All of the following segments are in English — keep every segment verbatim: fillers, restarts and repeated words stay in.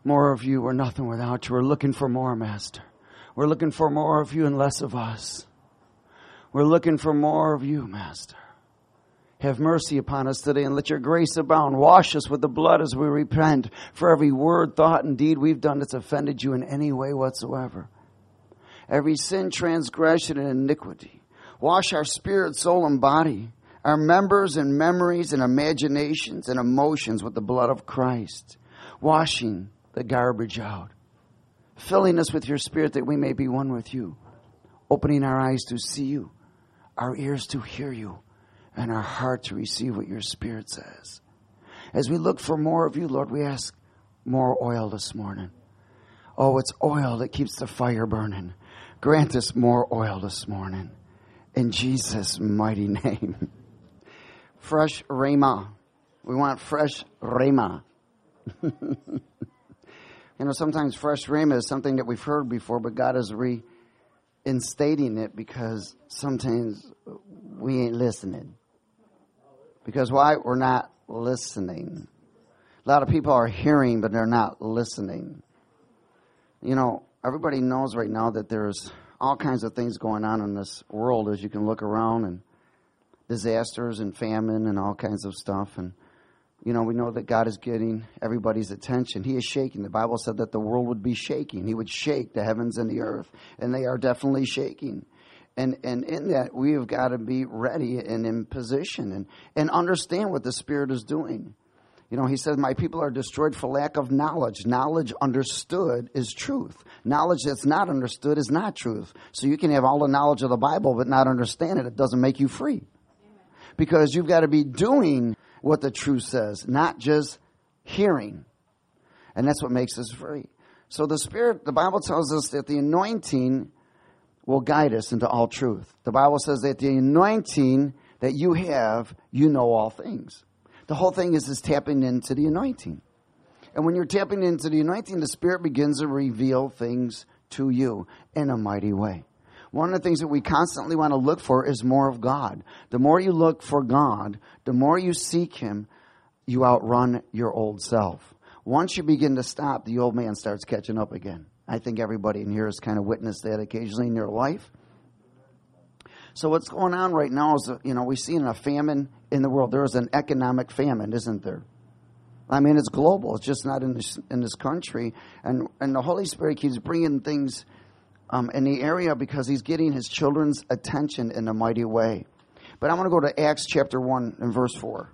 More of you. We're nothing without you. We're looking for more, Master. We're looking for more of you and less of us. We're looking for more of you, Master. Have mercy upon us today and let your grace abound. Wash us with the blood as we repent for every word, thought, and deed we've done that's offended you in any way whatsoever. Every sin, transgression, and iniquity. Wash our spirit, soul, and body, our members and memories and imaginations and emotions with the blood of Christ. Washing the garbage out. Filling us with your spirit that we may be one with you. Opening our eyes to see you, our ears to hear you, and our heart to receive what your Spirit says. As we look for more of you, Lord, we ask more oil this morning. Oh, it's oil that keeps the fire burning. Grant us more oil this morning. In Jesus' mighty name. Fresh Rhema. We want fresh Rhema. You know, sometimes fresh Rhema is something that we've heard before, but God is reinstating it because sometimes we ain't listening. Because why? We're not listening. A lot of people are hearing, but they're not listening. You know, everybody knows right now that there's all kinds of things going on in this world as you can look around, and disasters and famine and all kinds of stuff. And, you know, we know that God is getting everybody's attention. He is shaking. The Bible said that the world would be shaking. He would shake the heavens and the earth, and they are definitely shaking. And and in that, we have got to be ready and in position and, and understand what the Spirit is doing. You know, he says, my people are destroyed for lack of knowledge. Knowledge understood is truth. Knowledge that's not understood is not truth. So you can have all the knowledge of the Bible but not understand it. It doesn't make you free. Because you've got to be doing what the truth says, not just hearing. And that's what makes us free. So the Spirit, the Bible tells us that the anointing will guide us into all truth. The Bible says that the anointing that you have, you know all things. The whole thing is is tapping into the anointing. And when you're tapping into the anointing, the Spirit begins to reveal things to you in a mighty way. One of the things that we constantly want to look for is more of God. The more you look for God, the more you seek Him, you outrun your old self. Once you begin to stop, the old man starts catching up again. I think everybody in here has kind of witnessed that occasionally in their life. So what's going on right now is, you know, we see a famine in the world. There is an economic famine, isn't there? I mean, it's global. It's just not in this, in this country. And, and the Holy Spirit keeps bringing things um, in the area because He's getting His children's attention in a mighty way. But I'm going to go to Acts chapter one and verse four.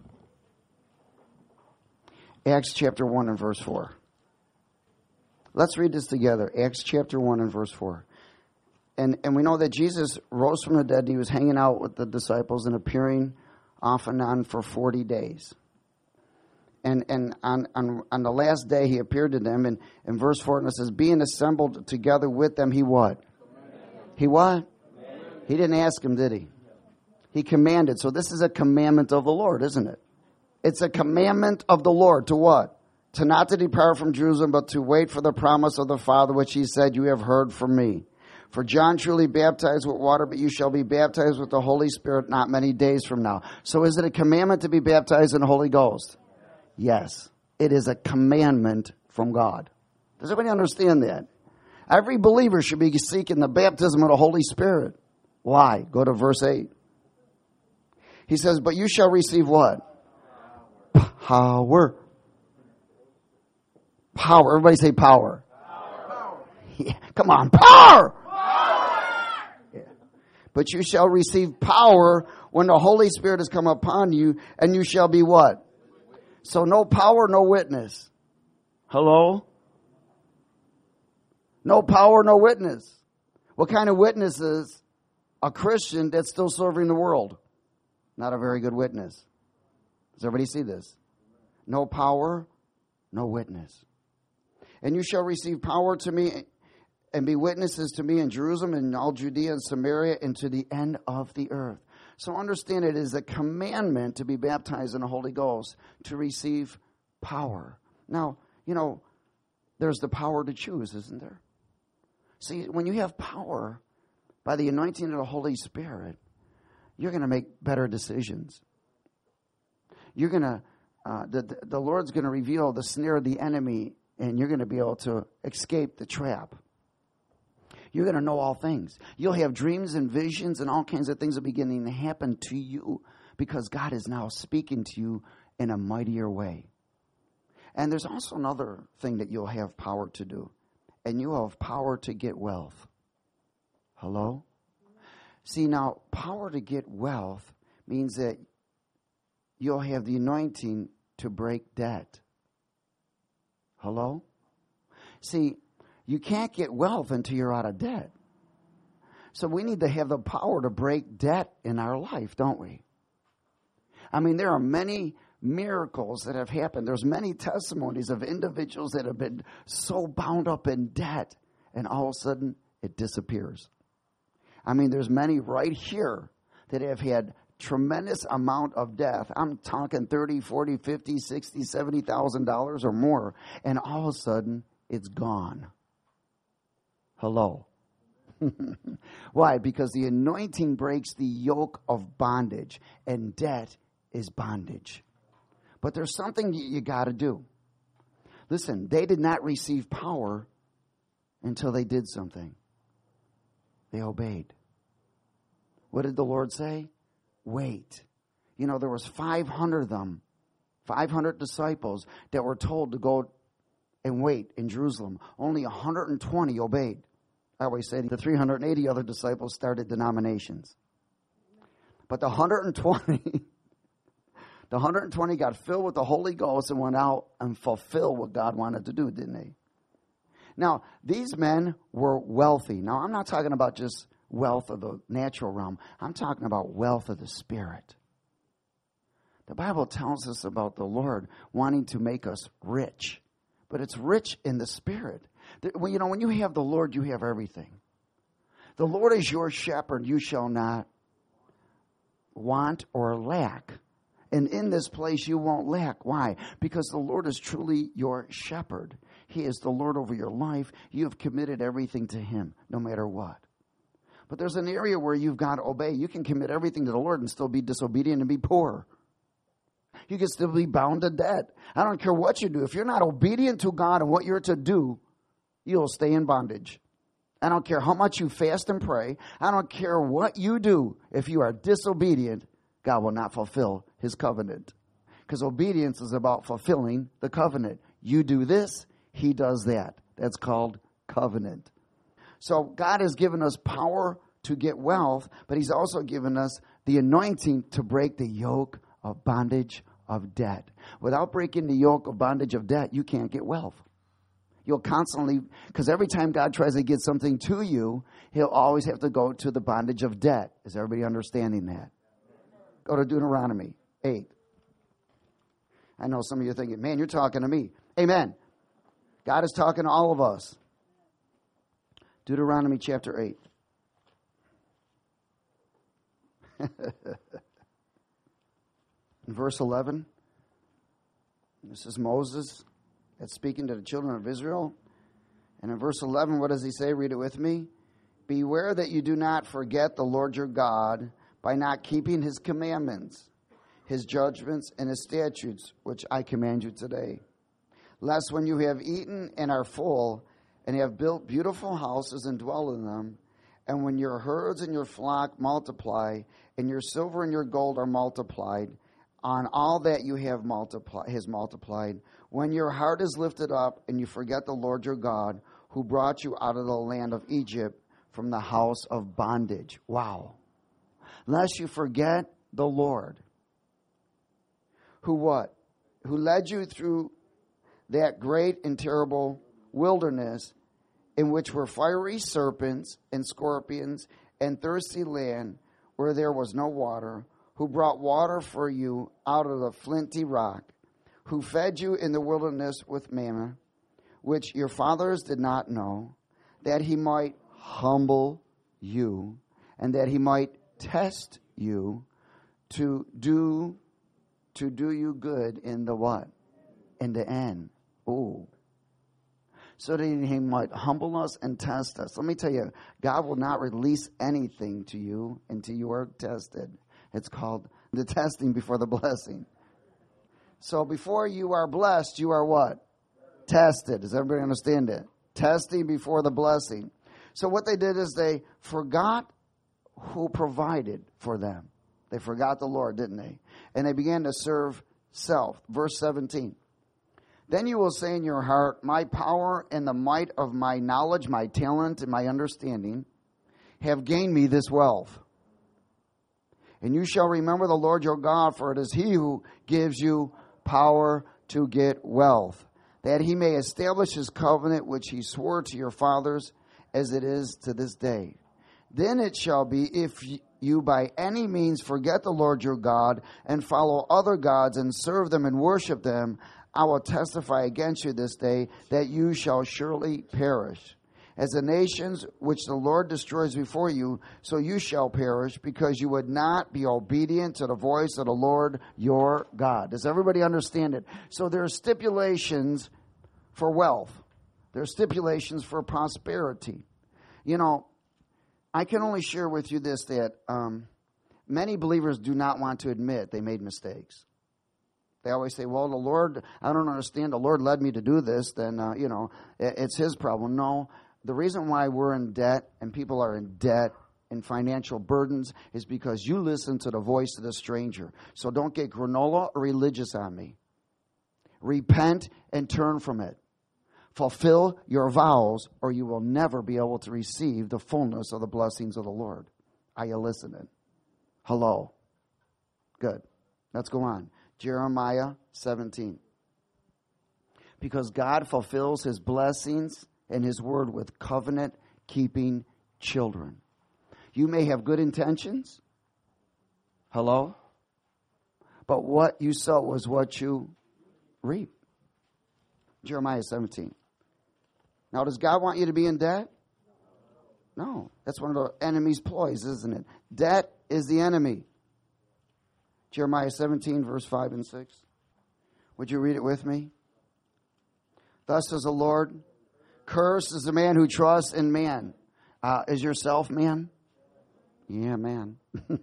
Acts chapter one and verse four. Let's read this together. Acts chapter one and verse four. And and we know that Jesus rose from the dead. He was hanging out with the disciples and appearing off and on for forty days. And and on, on, on the last day he appeared to them. And in verse four it says, being assembled together with them, he what? He what? He didn't ask him, did he? He commanded. So this is a commandment of the Lord, isn't it? It's a commandment of the Lord to what? To not to depart from Jerusalem, but to wait for the promise of the Father, which He said, you have heard from me. For John truly baptized with water, but you shall be baptized with the Holy Spirit not many days from now. So is it a commandment to be baptized in the Holy Ghost? Yes. It is a commandment from God. Does everybody understand that? Every believer should be seeking the baptism of the Holy Spirit. Why? Go to verse eight. He says, but you shall receive what? Power. Power. Everybody say power. Power. Yeah. Come on. Power. Power. Yeah. But you shall receive power when the Holy Spirit has come upon you, and you shall be what? So no power, no witness. Hello? No power, no witness. What kind of witness is a Christian that's still serving the world? Not a very good witness. Does everybody see this? No power, no witness. And you shall receive power to me and be witnesses to me in Jerusalem and all Judea and Samaria and to the end of the earth. So understand it is a commandment to be baptized in the Holy Ghost, to receive power. Now, you know, there's the power to choose, isn't there? See, when you have power by the anointing of the Holy Spirit, you're going to make better decisions. You're going to, uh, the, the Lord's going to reveal the snare of the enemy and you're going to be able to escape the trap. You're going to know all things. You'll have dreams and visions, and all kinds of things are beginning to happen to you because God is now speaking to you in a mightier way. And there's also another thing that you'll have power to do, and you have power to get wealth. Hello? See, now, power to get wealth means that you'll have the anointing to break debt. Hello? See, you can't get wealth until you're out of debt. So we need to have the power to break debt in our life, don't we? I mean, there are many miracles that have happened. There's many testimonies of individuals that have been so bound up in debt, and all of a sudden it disappears. I mean, there's many right here that have had tremendous amount of debt. I'm talking thirty, forty, fifty, sixty, seventy thousand dollars or more, and all of a sudden it's gone. Hello. Why? Because the anointing breaks the yoke of bondage, and debt is bondage. But there's something you, you got to do. Listen, they did not receive power until they did something. They obeyed. What did the Lord say? Wait. You know, there was five hundred of them, five hundred disciples that were told to go and wait in Jerusalem. Only one hundred twenty obeyed. I always say the three hundred eighty other disciples started denominations. But the one hundred twenty, the one hundred twenty got filled with the Holy Ghost and went out and fulfilled what God wanted to do, didn't they? Now, these men were wealthy. Now, I'm not talking about just wealth of the natural realm. I'm talking about wealth of the Spirit. The Bible tells us about the Lord wanting to make us rich, but it's rich in the Spirit. Well, you know, when you have the Lord, you have everything. The Lord is your shepherd. You shall not want or lack. And in this place, you won't lack. Why? Because the Lord is truly your shepherd. He is the Lord over your life. You have committed everything to Him, no matter what. But there's an area where you've got to obey. You can commit everything to the Lord and still be disobedient and be poor. You can still be bound to debt. I don't care what you do. If you're not obedient to God and what you're to do, you'll stay in bondage. I don't care how much you fast and pray. I don't care what you do. If you are disobedient, God will not fulfill His covenant. Because obedience is about fulfilling the covenant. You do this, He does that. That's called covenant. So God has given us power to get wealth, but He's also given us the anointing to break the yoke of bondage of debt. Without breaking the yoke of bondage of debt, you can't get wealth. You'll constantly, because every time God tries to get something to you, He'll always have to go to the bondage of debt. Is everybody understanding that? Go to Deuteronomy eight. I know some of you are thinking, man, you're talking to me. Amen. God is talking to all of us. Deuteronomy chapter eight. In verse eleven, this is Moses that's speaking to the children of Israel. And in verse eleven, what does he say? Read it with me. Beware that you do not forget the Lord your God by not keeping His commandments, His judgments, and His statutes, which I command you today. Lest when you have eaten and are full, and have built beautiful houses and dwell in them, and when your herds and your flock multiply, and your silver and your gold are multiplied, on all that you have multiplied, has multiplied, when your heart is lifted up, and you forget the Lord your God, who brought you out of the land of Egypt from the house of bondage. Wow. Lest you forget the Lord, who what? Who led you through that great and terrible wilderness, in which were fiery serpents and scorpions and thirsty land where there was no water, who brought water for you out of the flinty rock, who fed you in the wilderness with manna, which your fathers did not know, that He might humble you, and that He might test you to do to do you good in the what? In the end. Ooh. So that He might humble us and test us. Let me tell you, God will not release anything to you until you are tested. It's called the testing before the blessing. So before you are blessed, you are what? Tested. Does everybody understand it? Testing before the blessing. So what they did is they forgot who provided for them. They forgot the Lord, didn't they? And they began to serve self. Verse seventeen. Then you will say in your heart, my power and the might of my knowledge, my talent, and my understanding have gained me this wealth. And you shall remember the Lord your God, for it is he who gives you power to get wealth, that he may establish his covenant which he swore to your fathers, as it is to this day. Then it shall be, if you by any means forget the Lord your God, and follow other gods, and serve them and worship them, I will testify against you this day, that you shall surely perish. As the nations which the Lord destroys before you, so you shall perish, because you would not be obedient to the voice of the Lord your God. Does everybody understand it? So there are stipulations for wealth. There are stipulations for prosperity. You know, I can only share with you this, that um, many believers do not want to admit they made mistakes. They always say, well, the Lord, I don't understand, the Lord led me to do this, then, uh, you know, it's his problem. No, the reason why we're in debt and people are in debt and financial burdens is because you listen to the voice of the stranger. So don't get granola or religious on me. Repent and turn from it. Fulfill your vows, or you will never be able to receive the fullness of the blessings of the Lord. Are you listening? Hello. Good. Let's go on. Jeremiah seventeen. Because God fulfills his blessings and his word with covenant-keeping children. You may have good intentions. Hello? But what you sow was what you reap. Jeremiah seventeen. Now, does God want you to be in debt? No. That's one of the enemy's ploys, isn't it? Debt is the enemy. Jeremiah seventeen, verse five and six. Would you read it with me? Thus says the Lord, cursed is the man who trusts in man. Uh, is yourself man? Yeah, man.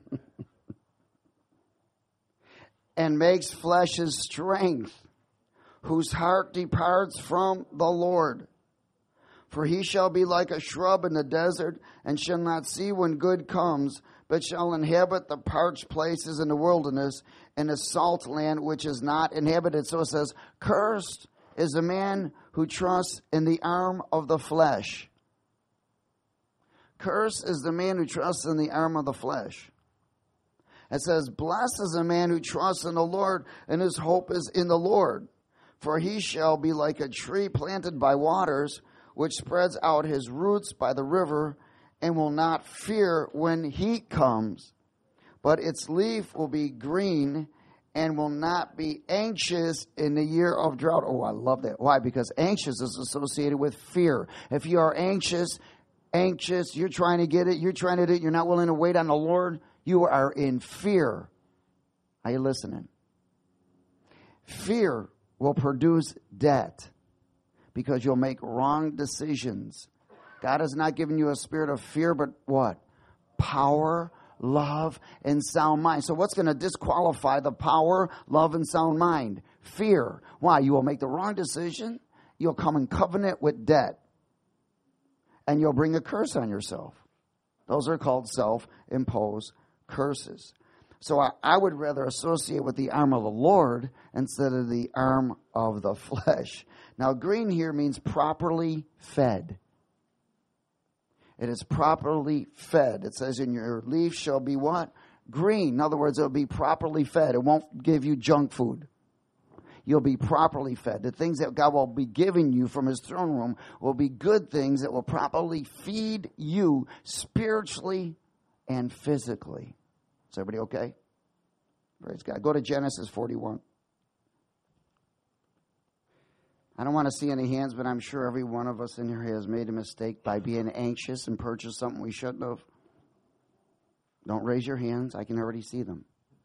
And makes flesh his strength, whose heart departs from the Lord. For he shall be like a shrub in the desert, and shall not see when good comes, but shall inhabit the parched places in the wilderness, and a salt land which is not inhabited. So it says, cursed is the man who trusts in the arm of the flesh. Cursed is the man who trusts in the arm of the flesh. It says, blessed is the man who trusts in the Lord, and his hope is in the Lord. For he shall be like a tree planted by waters, which spreads out his roots by the river, and will not fear when heat comes. But its leaf will be green, and will not be anxious in the year of drought. Oh, I love that. Why? Because anxious is associated with fear. If you are anxious, anxious, you're trying to get it, you're trying to do it, you're not willing to wait on the Lord, you are in fear. Are you listening? Fear will produce debt, because you'll make wrong decisions. God has not given you a spirit of fear, but what? Power, love, and sound mind. So what's going to disqualify the power, love, and sound mind? Fear. Why? You will make the wrong decision. You'll come in covenant with debt. And you'll bring a curse on yourself. Those are called self-imposed curses. So I, I would rather associate with the arm of the Lord instead of the arm of the flesh. Now, green here means properly fed. It is properly fed. It says, in your leaf shall be what? Green. In other words, it will be properly fed. It won't give you junk food. You'll be properly fed. The things that God will be giving you from his throne room will be good things that will properly feed you spiritually and physically. Is everybody okay? Praise God. Go to Genesis forty-one. I don't want to see any hands, but I'm sure every one of us in here has made a mistake by being anxious and purchased something we shouldn't have. Don't raise your hands. I can already see them.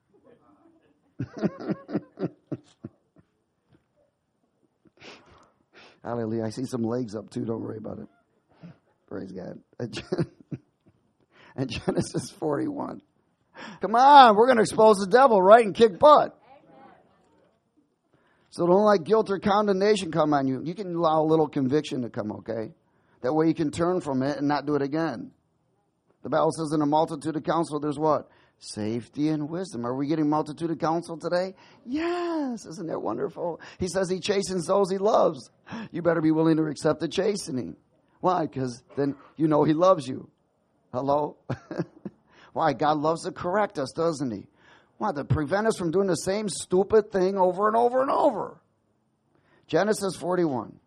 Hallelujah. I see some legs up too. Don't worry about it. Praise God. And Genesis forty-one. Come on, we're going to expose the devil, right, and kick butt. So don't let guilt or condemnation come on you. You can allow a little conviction to come, okay? That way you can turn from it and not do it again. The Bible says in a multitude of counsel, there's what? Safety and wisdom. Are we getting multitude of counsel today? Yes. Isn't that wonderful? He says he chastens those he loves. You better be willing to accept the chastening. Why? Because then you know he loves you. Hello? Why? God loves to correct us, doesn't he? Why? To prevent us from doing the same stupid thing over and over and over. Genesis forty-one.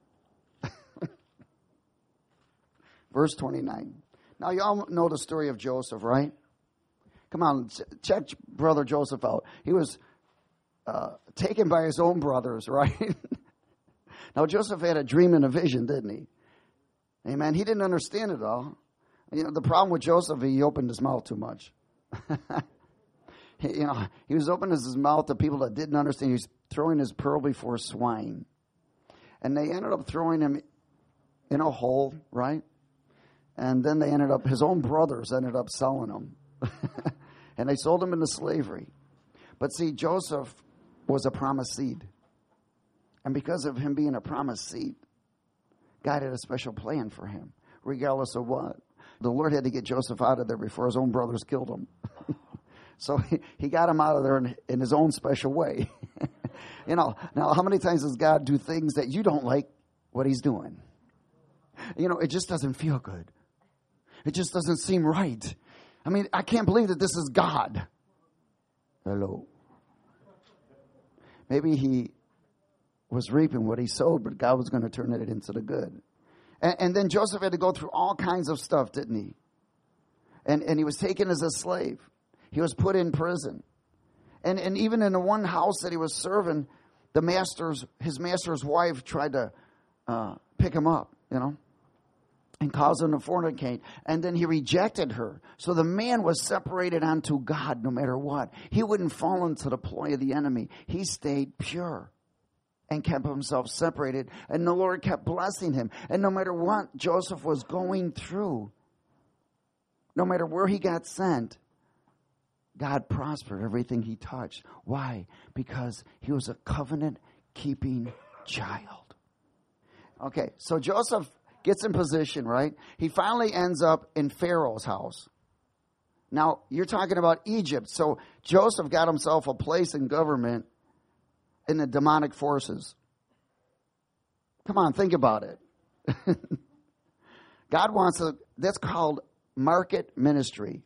Verse twenty-nine. Now, you all know the story of Joseph, right? Come on, check brother Joseph out. He was uh, taken by his own brothers, right? Now, Joseph had a dream and a vision, didn't he? Amen. He didn't understand it all. You know, the problem with Joseph, he opened his mouth too much. he, you know, he was opening his mouth to people that didn't understand. He was throwing his pearl before swine. And they ended up throwing him in a hole, right? And then they ended up, his own brothers ended up selling him. And they sold him into slavery. But see, Joseph was a promised seed. And because of him being a promised seed, God had a special plan for him, regardless of what. The Lord had to get Joseph out of there before his own brothers killed him. So he, he got him out of there in, in his own special way. You know, now how many times does God do things that you don't like what he's doing? You know, it just doesn't feel good. It just doesn't seem right. I mean, I can't believe that this is God. Hello. Maybe he was reaping what he sowed, but God was going to turn it into the good. And, and then Joseph had to go through all kinds of stuff, didn't he? And and he was taken as a slave. He was put in prison. And and even in the one house that he was serving, the master's his master's wife tried to uh, pick him up, you know, and cause him to fornicate. And then he rejected her. So the man was separated unto God no matter what. He wouldn't fall into the ploy of the enemy. He stayed pure and kept himself separated. And the Lord kept blessing him. And no matter what Joseph was going through, no matter where he got sent, God prospered everything he touched. Why? Because he was a covenant-keeping child. Okay, so Joseph gets in position, right? He finally ends up in Pharaoh's house. Now, you're talking about Egypt. So Joseph got himself a place in government in the demonic forces. Come on, think about it. God wants a, that's called market ministry.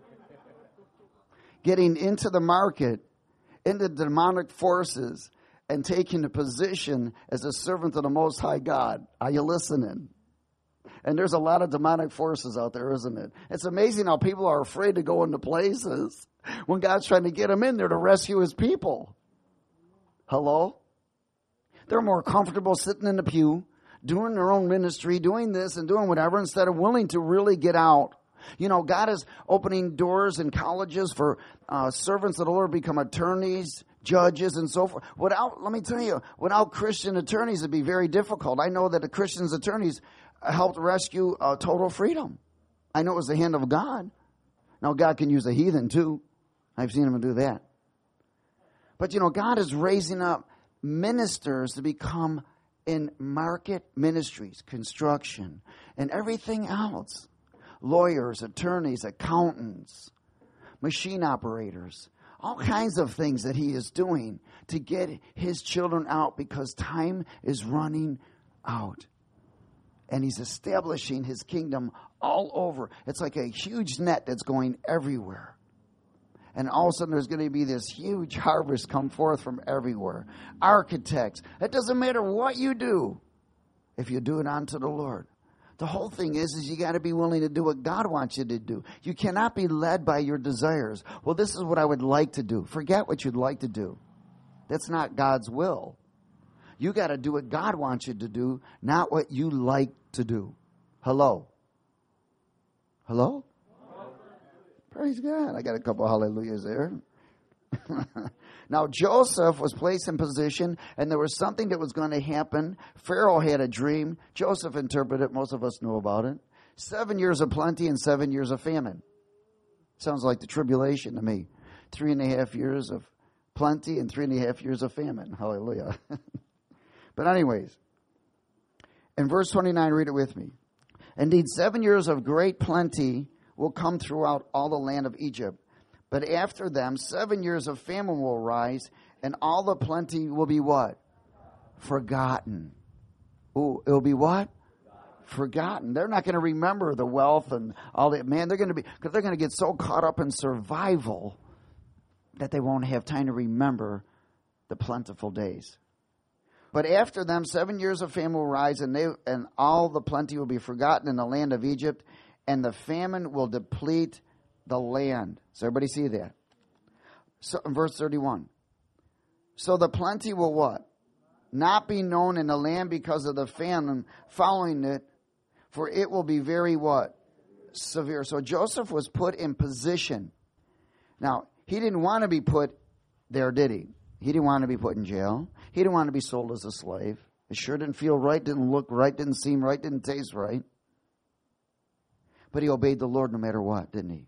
Getting into the market, into demonic forces, and taking a position as a servant of the Most High God. Are you listening? And there's a lot of demonic forces out there, isn't it? It's amazing how people are afraid to go into places when God's trying to get them in there to rescue his people. Hello? They're more comfortable sitting in the pew, doing their own ministry, doing this and doing whatever, instead of willing to really get out. You know, God is opening doors in colleges for uh, servants of the Lord become attorneys, judges, and so forth. Without, let me tell you, without Christian attorneys, it'd be very difficult. I know that the Christian's attorneys helped rescue uh, total freedom. I know it was the hand of God. Now, God can use a heathen, too. I've seen him do that. But, you know, God is raising up ministers to become in market ministries, construction, and everything else. Lawyers, attorneys, accountants, machine operators, all kinds of things that he is doing to get his children out because time is running out. And he's establishing his kingdom all over. It's like a huge net that's going everywhere. And all of a sudden there's going to be this huge harvest come forth from everywhere. Architects. It doesn't matter what you do if you do it unto the Lord. The whole thing is, is you got to be willing to do what God wants you to do. You cannot be led by your desires. Well, this is what I would like to do. Forget what you'd like to do. That's not God's will. You got to do what God wants you to do, not what you like to do. Hello? Hello? Praise God. I got a couple hallelujahs there. Now, Joseph was placed in position, and there was something that was going to happen. Pharaoh had a dream. Joseph interpreted it. Most of us know about it. Seven years of plenty and seven years of famine. Sounds like the tribulation to me. Three and a half years of plenty and three and a half years of famine. Hallelujah. But anyways, in verse twenty-nine, read it with me. Indeed, seven years of great plenty will come throughout all the land of Egypt. But after them, seven years of famine will rise, and all the plenty will be what? Forgotten. Ooh, it'll be what? Forgotten. They're not going to remember the wealth and all that. Man, they're going to be, because they're going to get so caught up in survival that they won't have time to remember the plentiful days. But after them, seven years of famine will rise, and they and all the plenty will be forgotten in the land of Egypt, and the famine will deplete the land. Does everybody see that? So, in verse thirty-one. So the plenty will what? Not be known in the land because of the famine following it, for it will be very what? Severe. So Joseph was put in position. Now, he didn't want to be put there, did he? He didn't want to be put in jail. He didn't want to be sold as a slave. It sure didn't feel right, didn't look right, didn't seem right, didn't taste right. But he obeyed the Lord no matter what, didn't he?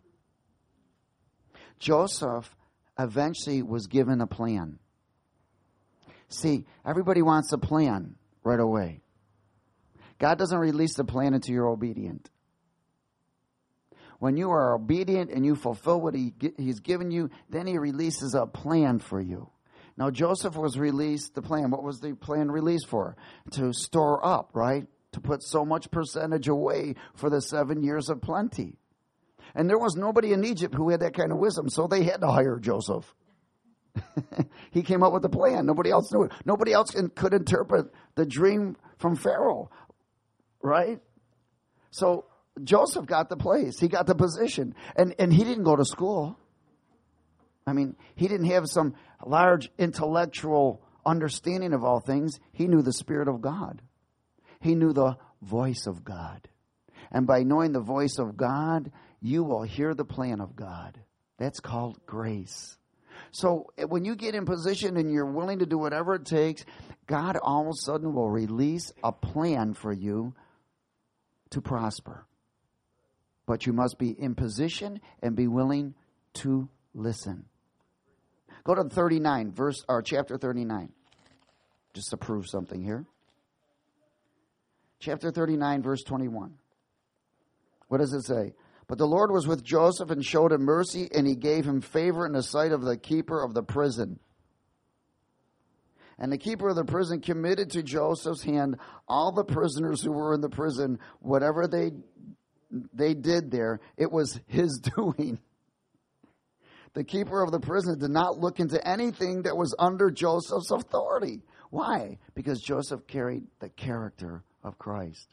Joseph eventually was given a plan. See, everybody wants a plan right away. God doesn't release the plan until you're obedient. When you are obedient and you fulfill what he, he's given you, then he releases a plan for you. Now, Joseph was released the plan. What was the plan released for? To store up, right? To put so much percentage away for the seven years of plenty. And there was nobody in Egypt who had that kind of wisdom, so they had to hire Joseph. He came up with the plan. Nobody else knew it. Nobody else can, could interpret the dream from Pharaoh, right? So Joseph got the place. He got the position. And, and he didn't go to school. I mean, he didn't have some large intellectual understanding of all things. He knew the Spirit of God. He knew the voice of God. And by knowing the voice of God, you will hear the plan of God. That's called grace. So when you get in position and you're willing to do whatever it takes, God all of a sudden will release a plan for you to prosper. But you must be in position and be willing to listen. Go to thirty-nine, verse or chapter thirty-nine. Just to prove something here. Chapter thirty-nine, verse twenty-one. What does it say? But the Lord was with Joseph and showed him mercy, and he gave him favor in the sight of the keeper of the prison. And the keeper of the prison committed to Joseph's hand all the prisoners who were in the prison. Whatever they they did there, it was his doing. The keeper of the prison did not look into anything that was under Joseph's authority. Why? Because Joseph carried the character of Christ.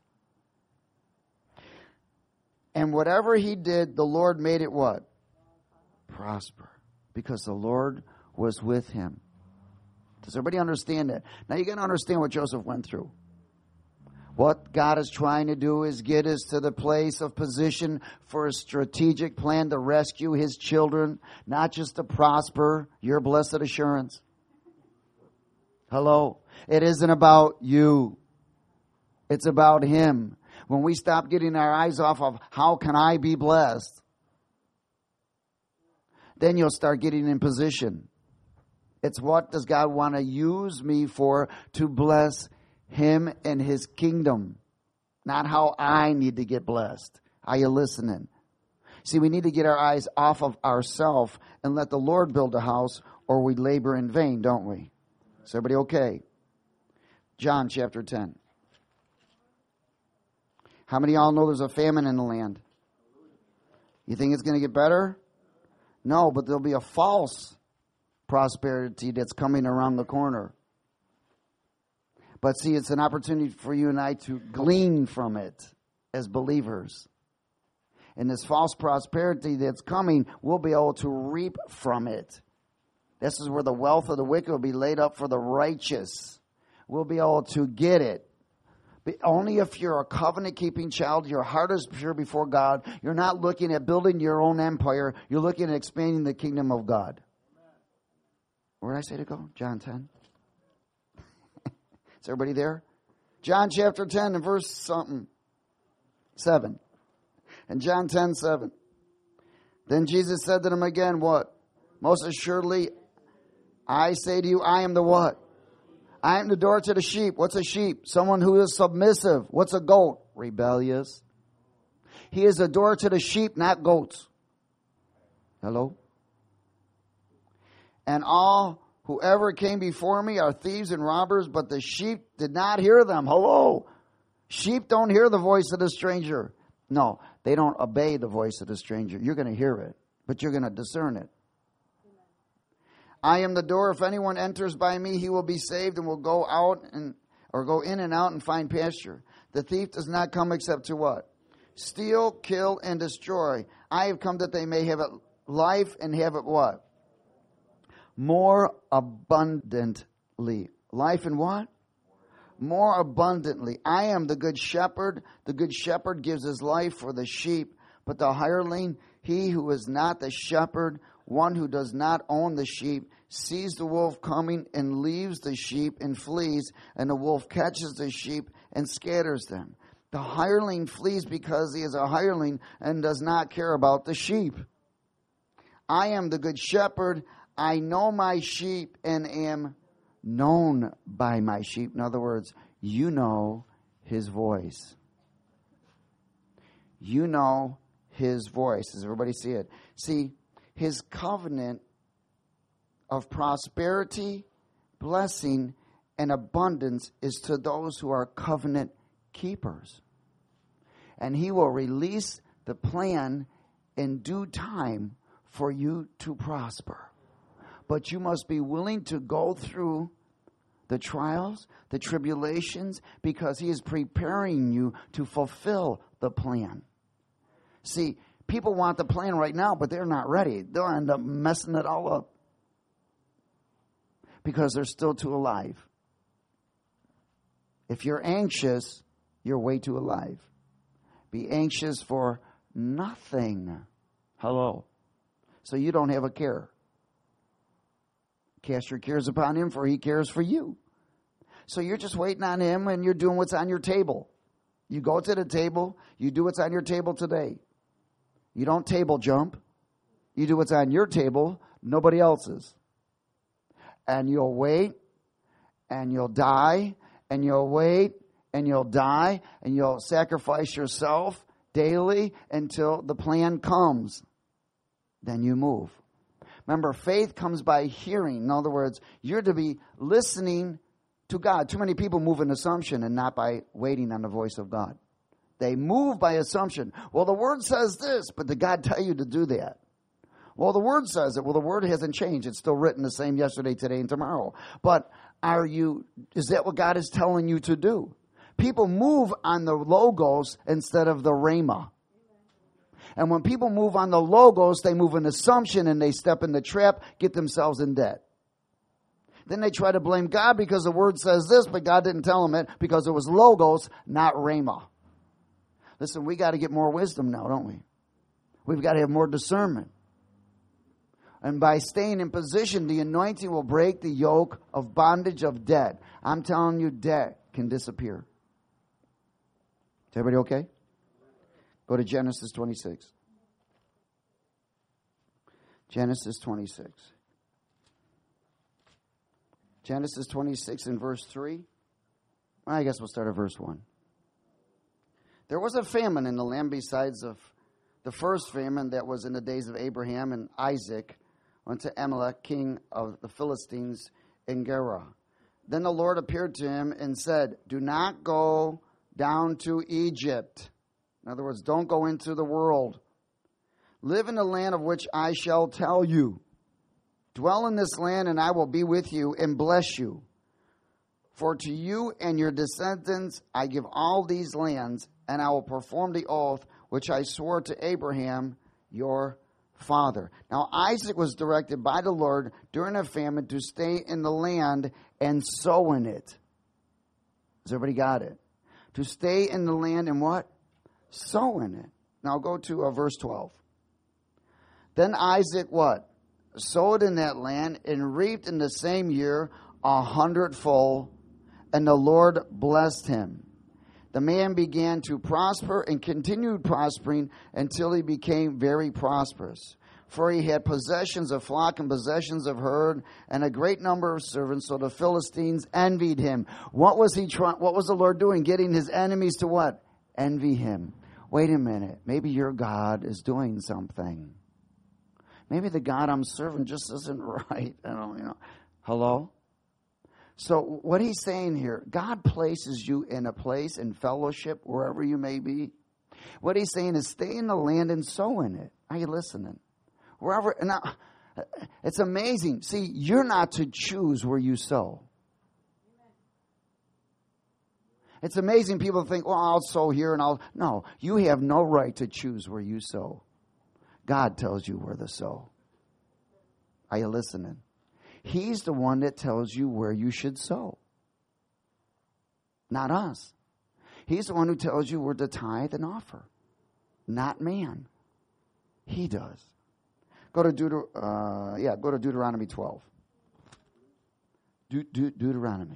And whatever he did, the Lord made it what? Prosper. Because the Lord was with him. Does everybody understand that? Now you got to understand what Joseph went through. What God is trying to do is get us to the place of position for a strategic plan to rescue his children, not just to prosper. Your blessed assurance. Hello. It isn't about you. It's about him. When we stop getting our eyes off of how can I be blessed, then you'll start getting in position. It's what does God want to use me for to bless him and his kingdom, not how I need to get blessed. Are you listening? See, we need to get our eyes off of ourselves and let the Lord build a house, or we labor in vain, don't we? Is everybody okay? John chapter ten. How many of y'all know there's a famine in the land? You think it's going to get better? No, but there'll be a false prosperity that's coming around the corner. But see, it's an opportunity for you and I to glean from it as believers. And this false prosperity that's coming, we'll be able to reap from it. This is where the wealth of the wicked will be laid up for the righteous. We'll be able to get it. But only if you're a covenant-keeping child, your heart is pure before God. You're not looking at building your own empire. You're looking at expanding the kingdom of God. Where did I say to go? John ten. Is everybody there? John chapter ten and verse something. seven. And John ten, seven. Then Jesus said to them again, what? Most assuredly, I say to you, I am the what? I am the door to the sheep. What's a sheep? Someone who is submissive. What's a goat? Rebellious. He is a door to the sheep, not goats. Hello? And all whoever came before me are thieves and robbers, but the sheep did not hear them. Hello? Sheep don't hear the voice of the stranger. No, they don't obey the voice of the stranger. You're going to hear it, but you're going to discern it. I am the door. If anyone enters by me, he will be saved and will go out and or go in and out and find pasture. The thief does not come except to what? Steal, kill, and destroy. I have come that they may have it life and have it what? More abundantly. Life and what? More abundantly. I am the good shepherd. The good shepherd gives his life for the sheep. But the hireling, he who is not the shepherd, one who does not own the sheep, sees the wolf coming and leaves the sheep and flees, and the wolf catches the sheep and scatters them. The hireling flees because he is a hireling and does not care about the sheep. I am the good shepherd. I know my sheep and am known by my sheep. In other words, you know his voice. You know his voice. Does everybody see it? See, his covenant of prosperity, blessing, and abundance is to those who are covenant keepers. And he will release the plan in due time for you to prosper. But you must be willing to go through the trials, the tribulations, because he is preparing you to fulfill the plan. See, people want the plan right now, but they're not ready. They'll end up messing it all up because they're still too alive. If you're anxious, you're way too alive. Be anxious for nothing. Hello. So you don't have a care. Cast your cares upon him, for he cares for you. So you're just waiting on him, and you're doing what's on your table. You go to the table. You do what's on your table today. You don't table jump. You do what's on your table, nobody else's. And you'll wait, and you'll die, and you'll wait, and you'll die, and you'll sacrifice yourself daily until the plan comes. Then you move. Remember, faith comes by hearing. In other words, you're to be listening to God. Too many people move in assumption and not by waiting on the voice of God. They move by assumption. Well, the Word says this, but did God tell you to do that? Well, the Word says it. Well, the Word hasn't changed. It's still written the same yesterday, today, and tomorrow. But are you? Is that what God is telling you to do? People move on the logos instead of the rhema. And when people move on the logos, they move an assumption and they step in the trap, get themselves in debt. Then they try to blame God because the Word says this, but God didn't tell them it because it was logos, not rhema. Listen, we got to get more wisdom now, don't we? We've got to have more discernment. And by staying in position, the anointing will break the yoke of bondage of debt. I'm telling you, debt can disappear. Is everybody okay? Go to Genesis twenty-six. Genesis twenty-six. Genesis twenty-six and verse three. Well, I guess we'll start at verse one. There was a famine in the land besides of the first famine that was in the days of Abraham and Isaac unto Amalek, king of the Philistines, in Gerar. Then the Lord appeared to him and said, do not go down to Egypt. In other words, don't go into the world. Live in the land of which I shall tell you. Dwell in this land, and I will be with you and bless you. For to you and your descendants I give all these lands, and I will perform the oath which I swore to Abraham, your father. Now Isaac was directed by the Lord during a famine to stay in the land and sow in it. Has everybody got it? To stay in the land and what? Sow in it. Now go to uh, verse twelve. Then Isaac what? Sowed in that land and reaped in the same year a hundredfold, and the Lord blessed him. The man began to prosper and continued prospering until he became very prosperous. For he had possessions of flock and possessions of herd and a great number of servants. So the Philistines envied him. What was he trying? What was the Lord doing? Getting his enemies to what? Envy him. Wait a minute. Maybe your God is doing something. Maybe the God I'm serving just isn't right. I don't, you know. Hello? So what he's saying here, God places you in a place in fellowship wherever you may be. What he's saying is stay in the land and sow in it. Are you listening? Wherever, now, it's amazing. See, you're not to choose where you sow. It's amazing people think, well, I'll sow here and I'll... No, you have no right to choose where you sow. God tells you where to sow. Are you listening? He's the one that tells you where you should sow. Not us. He's the one who tells you where to tithe and offer. Not man. He does. Go to Deuter, uh, yeah, go to Deuteronomy twelve. De- De- Deuteronomy.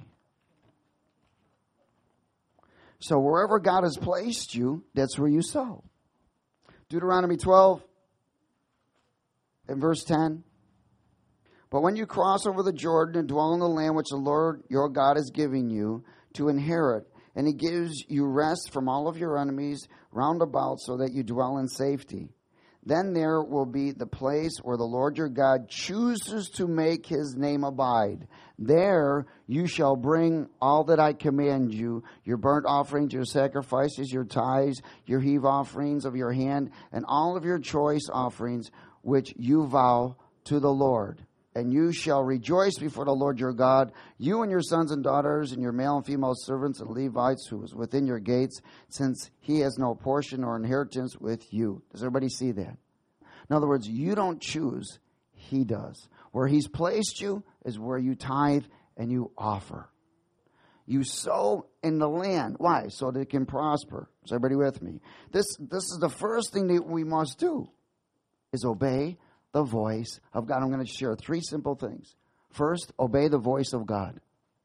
So wherever God has placed you, that's where you sow. Deuteronomy twelve and verse ten. But when you cross over the Jordan and dwell in the land which the Lord your God is giving you to inherit, and he gives you rest from all of your enemies round about so that you dwell in safety, then there will be the place where the Lord your God chooses to make his name abide. There you shall bring all that I command you, your burnt offerings, your sacrifices, your tithes, your heave offerings of your hand, and all of your choice offerings, which you vow to the Lord. And you shall rejoice before the Lord your God, you and your sons and daughters, and your male and female servants and Levites who is within your gates, since he has no portion or inheritance with you. Does everybody see that? In other words, you don't choose, he does. Where he's placed you is where you tithe and you offer. You sow in the land. Why? So that it can prosper. Is everybody with me? This, this is the first thing that we must do, is obey the voice of God. I'm going to share three simple things. First, obey the voice of God.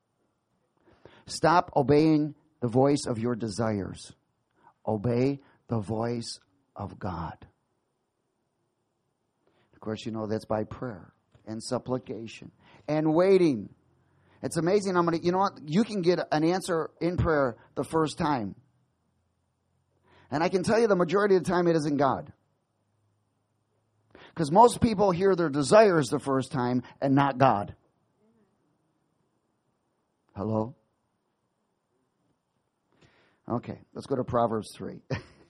Stop obeying the voice of your desires. Obey the voice of God. Of course, you know that's by prayer and supplication and waiting. It's amazing how many, you know what? You can get an answer in prayer the first time. And I can tell you the majority of the time it isn't God. Because most people hear their desires the first time and not God. Hello? Okay, let's go to Proverbs three.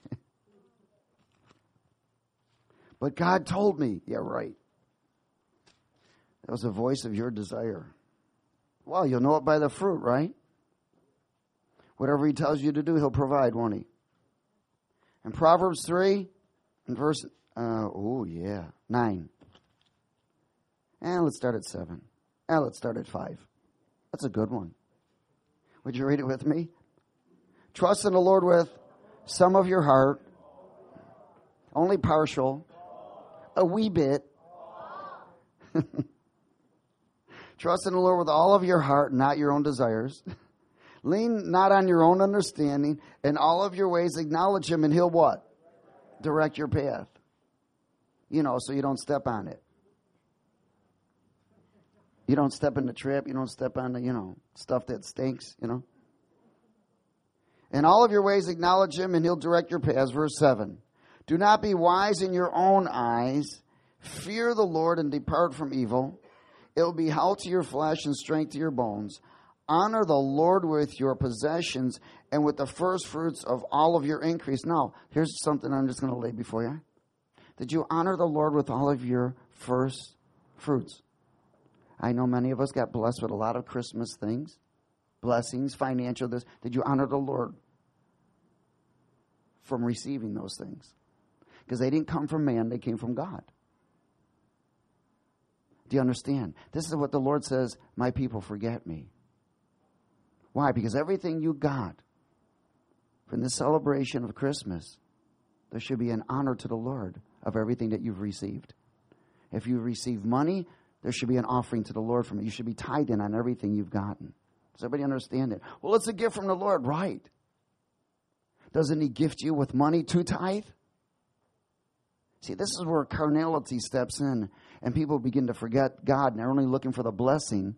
But God told me. Yeah, right. That was the voice of your desire. Well, you'll know it by the fruit, right? Whatever he tells you to do, he'll provide, won't he? In Proverbs three, in verse... Uh, oh, yeah. Nine. And let's start at seven. And let's start at five. That's a good one. Would you read it with me? Trust in the Lord with some of your heart. Only partial. A wee bit. Trust in the Lord with all of your heart, not your own desires. Lean not on your own understanding. In all of your ways acknowledge him, and he'll what? Direct your path. You know, so you don't step on it. You don't step in the trap. You don't step on the, you know, stuff that stinks, you know. In all of your ways acknowledge him, and he'll direct your paths. Verse seven. Do not be wise in your own eyes. Fear the Lord and depart from evil. It will be health to your flesh and strength to your bones. Honor the Lord with your possessions and with the first fruits of all of your increase. Now, here's something I'm just going to lay before you. Did you honor the Lord with all of your first fruits? I know many of us got blessed with a lot of Christmas things, blessings, financial this. Did you honor the Lord from receiving those things? Because they didn't come from man, they came from God. Do you understand? This is what the Lord says, my people forget me. Why? Because everything you got from this celebration of Christmas, there should be an honor to the Lord of everything that you've received. If you receive money, there should be an offering to the Lord from it. You should be tithing on everything you've gotten. Does everybody understand it? Well, it's a gift from the Lord, right? Doesn't he gift you with money to tithe? See, this is where carnality steps in and people begin to forget God and they're only looking for the blessing.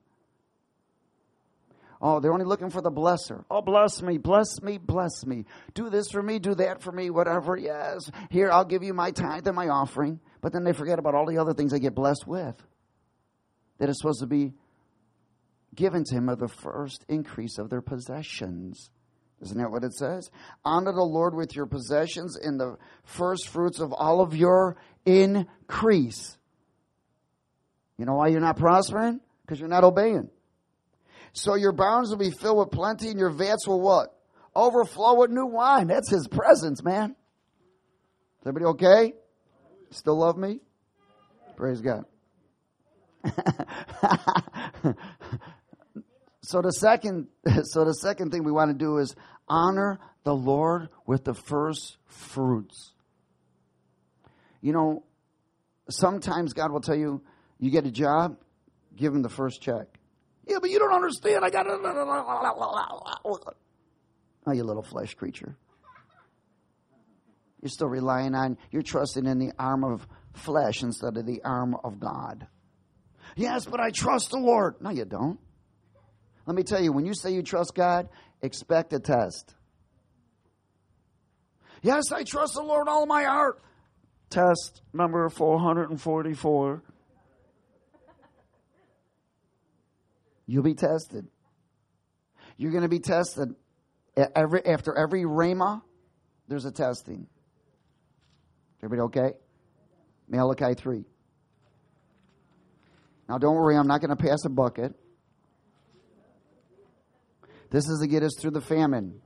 Oh, they're only looking for the blesser. Oh, bless me, bless me, bless me. Do this for me, do that for me, whatever. Yes, here, I'll give you my tithe and my offering. But then they forget about all the other things they get blessed with that is supposed to be given to him of the first increase of their possessions. Isn't that what it says? Honor the Lord with your possessions in the first fruits of all of your increase. You know why you're not prospering? Because you're not obeying. So your barns will be filled with plenty and your vats will what? Overflow with new wine. That's his presence, man. Is everybody okay? Still love me? Praise God. So the second, so the second thing we want to do is honor the Lord with the first fruits. You know, sometimes God will tell you, you get a job, give him the first check. Yeah, but you don't understand. I got to... Oh, you little flesh creature. You're still relying on, you're trusting in the arm of flesh instead of the arm of God. Yes, but I trust the Lord. No, you don't. Let me tell you, when you say you trust God, expect a test. Yes, I trust the Lord all my heart. Test number four hundred forty-four. You'll be tested. You're going to be tested. Every, after every rhema, there's a testing. Everybody okay? Malachi three. Now don't worry, I'm not going to pass a bucket. This is to get us through the famine.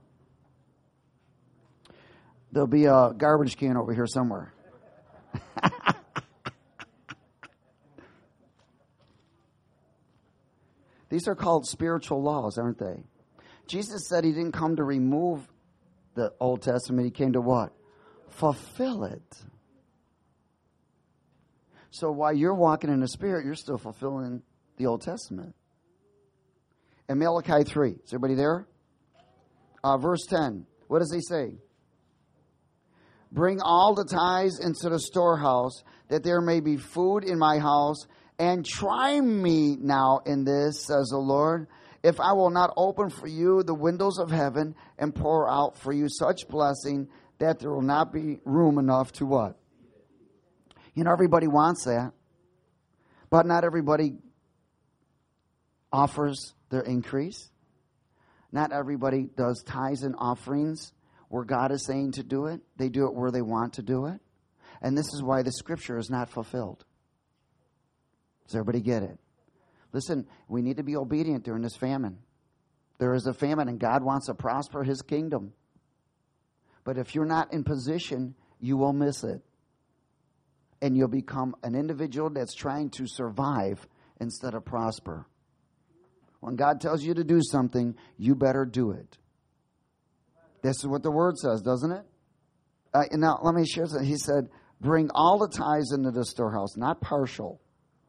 There'll be a garbage can over here somewhere. These are called spiritual laws, aren't they? Jesus said he didn't come to remove the Old Testament. He came to what? Fulfill it. So while you're walking in the Spirit, you're still fulfilling the Old Testament. And Malachi three. Is everybody there? Uh, verse ten. What does he say? Bring all the tithes into the storehouse, that there may be food in my house. And try me now in this, says the Lord, if I will not open for you the windows of heaven and pour out for you such blessing that there will not be room enough to what? You know, everybody wants that. But not everybody offers their increase. Not everybody does tithes and offerings where God is saying to do it. They do it where they want to do it. And this is why the scripture is not fulfilled. Does everybody get it? Listen, we need to be obedient during this famine. There is a famine and God wants to prosper his kingdom. But if you're not in position, you will miss it. And you'll become an individual that's trying to survive instead of prosper. When God tells you to do something, you better do it. This is what the word says, doesn't it? Uh, now, let me share something. He said, bring all the tithes into the storehouse, not partial.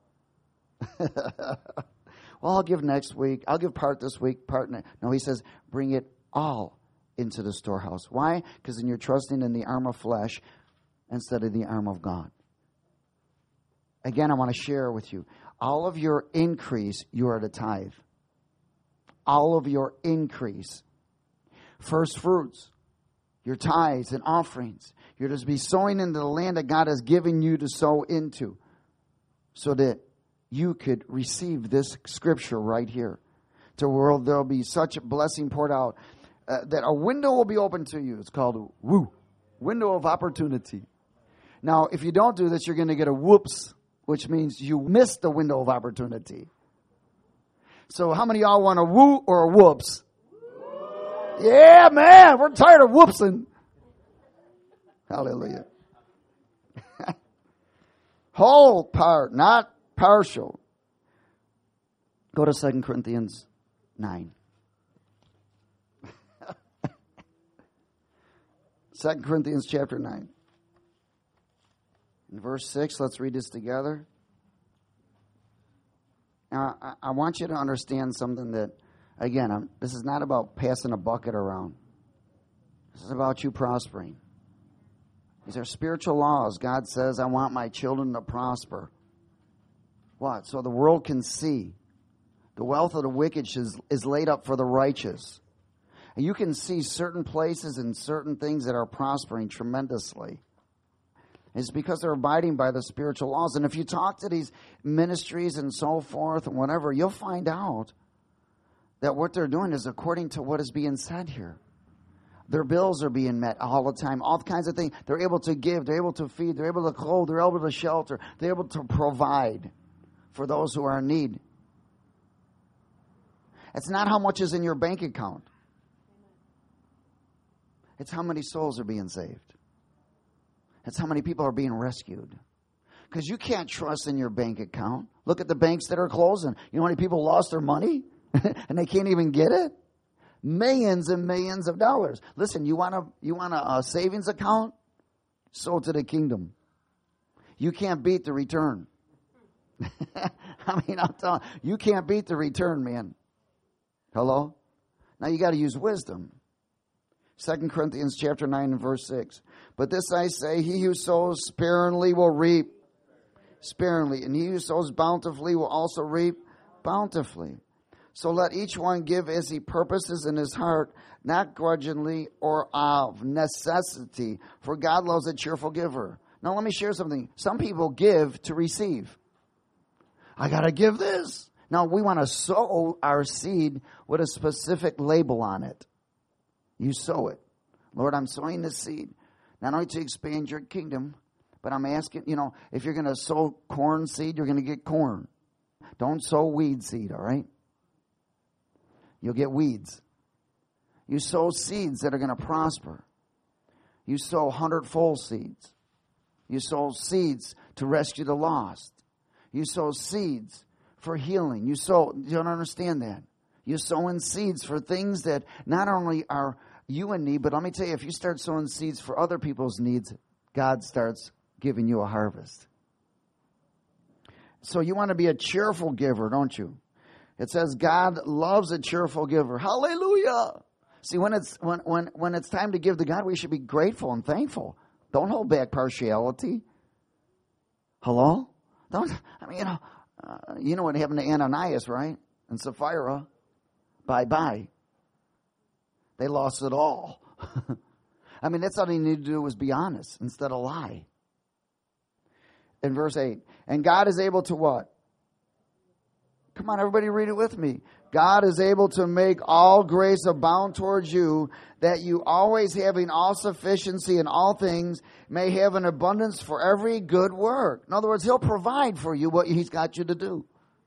Well, I'll give next week. I'll give part this week, part next. No, he says, bring it all into the storehouse. Why? Because then you're trusting in the arm of flesh instead of the arm of God. Again, I want to share with you. All of your increase, you are to tithe. All of your increase. First fruits, your tithes and offerings. You're to be sowing into the land that God has given you to sow into. So that you could receive this scripture right here. To where there will be such a blessing poured out. Uh, that a window will be open to you. It's called woo. Window of opportunity. Now, if you don't do this, you're going to get a whoops. Which means you missed the window of opportunity. So how many of y'all want a woo or a whoops? Yeah, man. We're tired of whoopsing. Hallelujah. Whole part, not partial. Go to Second Corinthians nine. Second Corinthians chapter nine. In verse six, let's read this together. Now, I, I want you to understand something that, again, I'm, this is not about passing a bucket around. This is about you prospering. These are spiritual laws. God says, I want my children to prosper. What? So the world can see. The wealth of the wicked is, is laid up for the righteous. And you can see certain places and certain things that are prospering tremendously. It's because they're abiding by the spiritual laws. And if you talk to these ministries and so forth and whatever, you'll find out that what they're doing is according to what is being said here. Their bills are being met all the time, all kinds of things. They're able to give, they're able to feed, they're able to clothe, they're able to shelter, they're able to provide for those who are in need. It's not how much is in your bank account. It's how many souls are being saved. It's how many people are being rescued. Because you can't trust in your bank account. Look at the banks that are closing. You know how many people lost their money and they can't even get it? Millions and millions of dollars. Listen, you want a you want a, a savings account? Sow to the kingdom. You can't beat the return. I mean, I'm telling you, you can't beat the return, man. Hello? Now you got to use wisdom. Second Corinthians chapter nine and verse six. But this I say, he who sows sparingly will reap sparingly, and he who sows bountifully will also reap bountifully. So let each one give as he purposes in his heart, not grudgingly or of necessity, for God loves a cheerful giver. Now let me share something. Some people give to receive. I got to give this. Now we want to sow our seed with a specific label on it. You sow it. Lord, I'm sowing this seed, not only to expand your kingdom, but I'm asking, you know, if you're going to sow corn seed, you're going to get corn. Don't sow weed seed, all right? You'll get weeds. You sow seeds that are going to prosper. You sow hundredfold seeds. You sow seeds to rescue the lost. You sow seeds for healing. You sow, you don't understand that. You're sowing seeds for things that not only are you in need, but let me tell you, if you start sowing seeds for other people's needs, God starts giving you a harvest. So you want to be a cheerful giver, don't you? It says God loves a cheerful giver. Hallelujah. See, when it's when when when it's time to give to God, we should be grateful and thankful. Don't hold back partiality. Hello? Don't. I mean, you know, uh, you know what happened to Ananias, right? And Sapphira. Bye bye. They lost it all. I mean, that's all they needed to do was be honest instead of lie. In verse eight, and God is able to what? Come on, everybody read it with me. God is able to make all grace abound towards you, that you always having all sufficiency in all things may have an abundance for every good work. In other words, he'll provide for you what he's got you to do.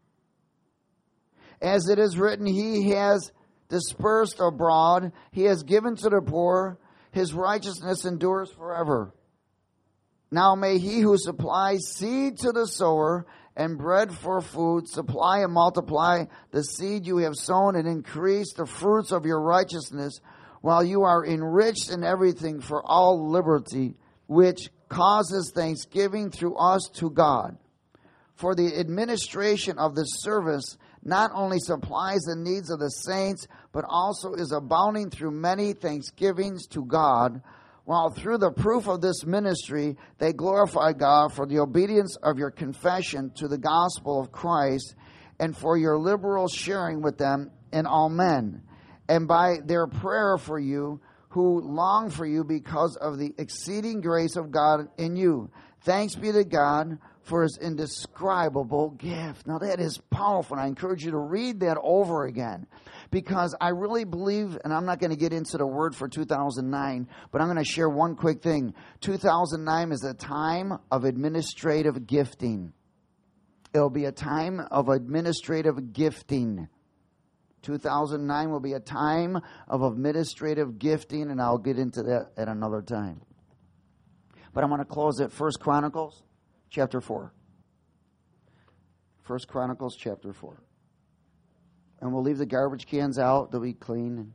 As it is written, he has dispersed abroad, he has given to the poor, his righteousness endures forever. Now may he who supplies seed to the sower and bread for food supply and multiply the seed you have sown and increase the fruits of your righteousness, while you are enriched in everything for all liberty, which causes thanksgiving through us to God. For the administration of this service not only supplies the needs of the saints, but also is abounding through many thanksgivings to God, while through the proof of this ministry they glorify God for the obedience of your confession to the gospel of Christ, and for your liberal sharing with them in all men, and by their prayer for you, who long for you because of the exceeding grace of God in you. Thanks be to God for his indescribable gift. Now that is powerful, and I encourage you to read that over again, because I really believe, and I'm not going to get into the word for two thousand nine, but I'm going to share one quick thing. two thousand nine is a time of administrative gifting. It'll be a time of administrative gifting. two thousand nine will be a time of administrative gifting, and I'll get into that at another time. But I'm going to close at First Chronicles chapter four. First Chronicles chapter four. And we'll leave the garbage cans out that we clean.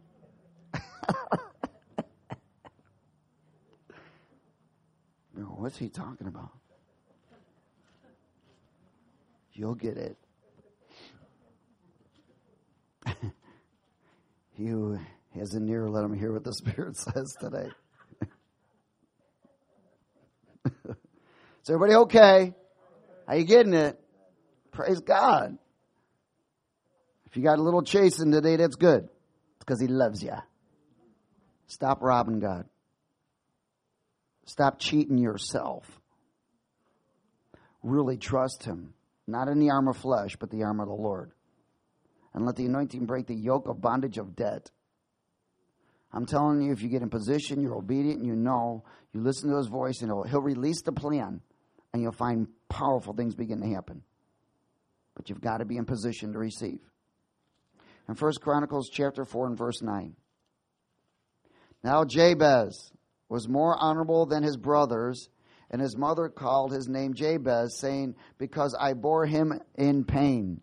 What's he talking about? You'll get it. He who has an ear, let him hear what the Spirit says today. Is everybody okay? Are you getting it? Praise God. If you got a little chasing today, that's good. It's because he loves you. Stop robbing God. Stop cheating yourself. Really trust him. Not in the arm of flesh, but the arm of the Lord. And let the anointing break the yoke of bondage of debt. I'm telling you, if you get in position, you're obedient, and you know, you listen to his voice, and he'll, he'll release the plan, and you'll find powerful things begin to happen. But you've got to be in position to receive. In First Chronicles chapter four and verse nine. Now Jabez was more honorable than his brothers, and his mother called his name Jabez, saying, because I bore him in pain.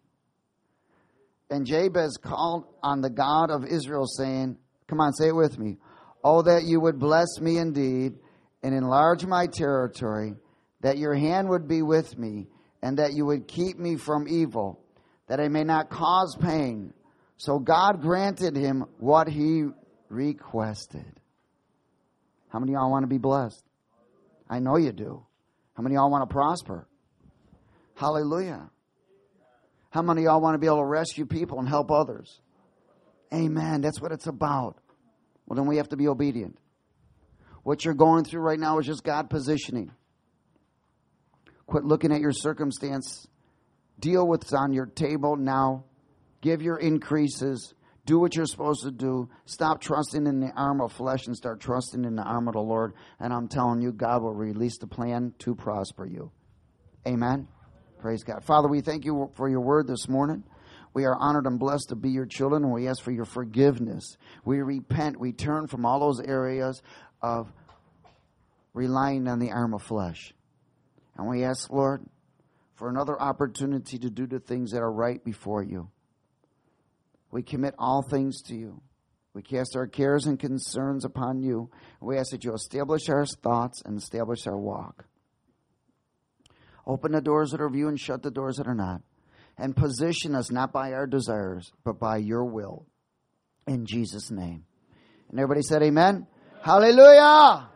And Jabez called on the God of Israel, saying, come on, say it with me. Oh, that you would bless me indeed, and enlarge my territory, that your hand would be with me, and that you would keep me from evil, that I may not cause pain. So God granted him what he requested. How many of y'all want to be blessed? I know you do. How many of y'all want to prosper? Hallelujah. How many of y'all want to be able to rescue people and help others? Amen. That's what it's about. Well, then we have to be obedient. What you're going through right now is just God positioning. Quit looking at your circumstance. Deal with what's on your table now. Give your increases. Do what you're supposed to do. Stop trusting in the arm of flesh and start trusting in the arm of the Lord. And I'm telling you, God will release the plan to prosper you. Amen. Praise God. Father, we thank you for your word this morning. We are honored and blessed to be your children, and we ask for your forgiveness. We repent. We turn from all those areas of relying on the arm of flesh. And we ask, Lord, for another opportunity to do the things that are right before you. We commit all things to you. We cast our cares and concerns upon you. We ask that you establish our thoughts and establish our walk. Open the doors that are of you and shut the doors that are not. And position us not by our desires, but by your will. In Jesus' name. And everybody said amen. Hallelujah.